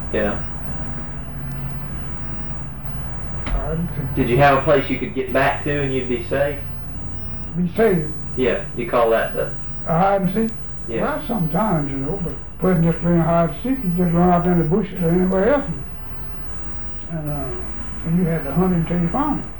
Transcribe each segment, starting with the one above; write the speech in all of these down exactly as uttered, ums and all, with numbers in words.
Yeah. I'd Did you have a place you could get back to and you'd be safe? be safe. Yeah. You call that the? A hide and seek? Yeah. Well, sometimes, you know, but a person just playing hide and seek, you just run out there in the bushes or anywhere else. And, uh, and you had to hunt until you found it.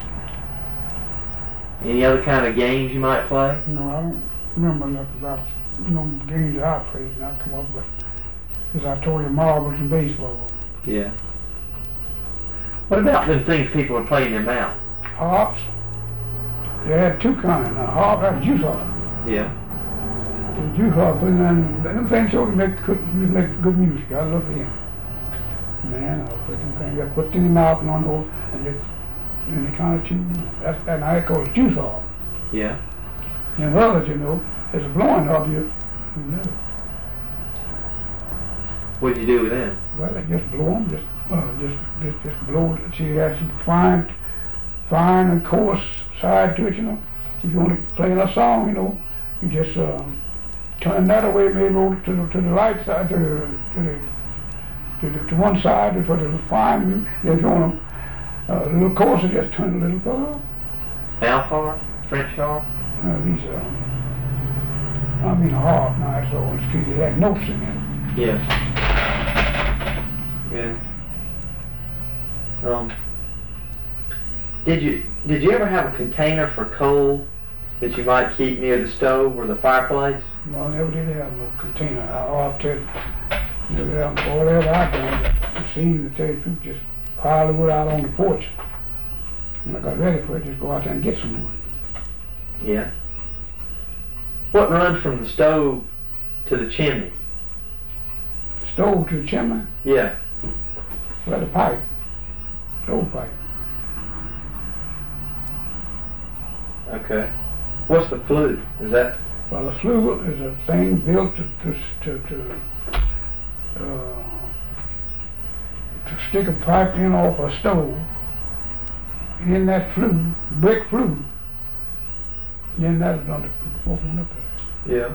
Any other kind of games you might play? You know, I don't remember enough about, you know, games that I played and I come up with. As I told you, marbles and baseball. Yeah. What about them things people are playing in their mouth? Harps. They had two kinds. A harp and a juice harp. Yeah. The juice harp, and then them things showed to make good, make good music. I love them. Man, I put them things, I put them in the mouth and on the hole, and they, and they kind of tune. That's that I call it juice harp. Yeah. And others, you know, there's a blowing harp you, you know. What'd you do with them? Well, I just blow them, just, uh, just, just, just blow it. See, it has some fine, fine and coarse side to it, you know. If you want to play a song, you know, you just uh, turn that away, maybe over to the, to the right side, to the, to the, to, the, to one side, for the fine. Then if you want to, uh, a little coarser, just turn a little further. Mouth harp? French harp? Uh, these, uh, I mean, harp, now it's all, it's it had notes in it. Yeah. Yeah. Um, did you did you ever have a container for coal that you might keep near the stove or the fireplace? No, I never did have no container. I, I'll tell you, never have, whatever I done, I seen, to tell you the truth, just pile the wood out on the porch. When I got ready for it, just go out there and get some wood. Yeah. What runs from the stove to the chimney? Stove to the chimney? Yeah. Well, the pipe. Stove pipe. Okay. What's the flue? Is that? Well, a flue is a thing built to to to, to, uh, to stick a pipe in off a stove. In that flue, brick flue, then that's going to open up there. Yeah.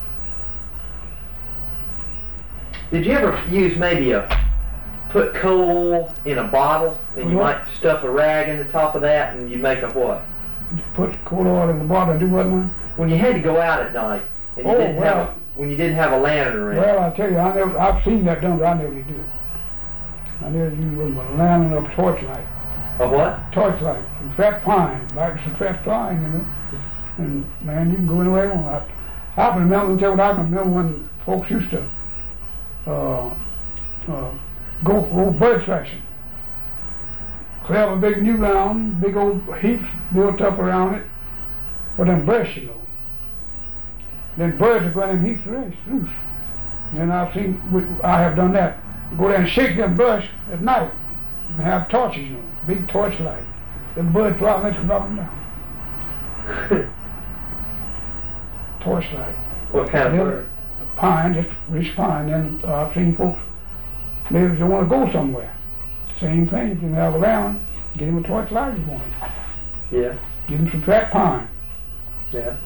Did you ever use maybe a put coal in a bottle and you What? might stuff a rag in the top of that and you make a what? Put coal oil in the bottle and do what now? When you had to go out at night and you Oh, didn't well. have a, when you didn't have a lantern around. Well, I tell you, I never, I've seen that done, but I never did do it. I never used with a lantern or a torchlight. A what? Torchlight, some fat pine, like some fat pine, you know. And man, you can go anywhere you want. I, I can remember, tell you what I can remember when folks used to uh, uh, go go bird tracking. Clear a big new ground, big old heaps built up around it for them brush, you know. Then birds are going in heaps race, loose. And I've seen, we, I have done that. Go there and shake them brush at night and have torches, you know, big torch light. Them birds fly and they come up and down. Torch light. What kind of Then bird? Pine, just rich pine. Then uh, I've seen folks, maybe if they want to go somewhere, same thing, if you can have a lantern, get him a torch light if you want. Yeah. Give him some fat pine. Yeah.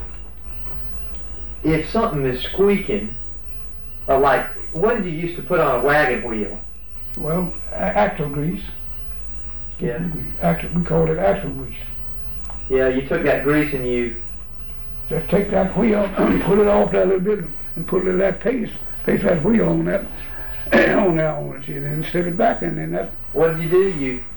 If something is squeaking, or like, what did you used to put on a wagon wheel? Well, a- axle grease. Yeah. Axle, we called it axle grease. Yeah, you took that grease and you, Just take that wheel and pull it off that little bit and put a little of that paste, paste that wheel on that, on that one, see, and then slip it back, and then that. what did you do? You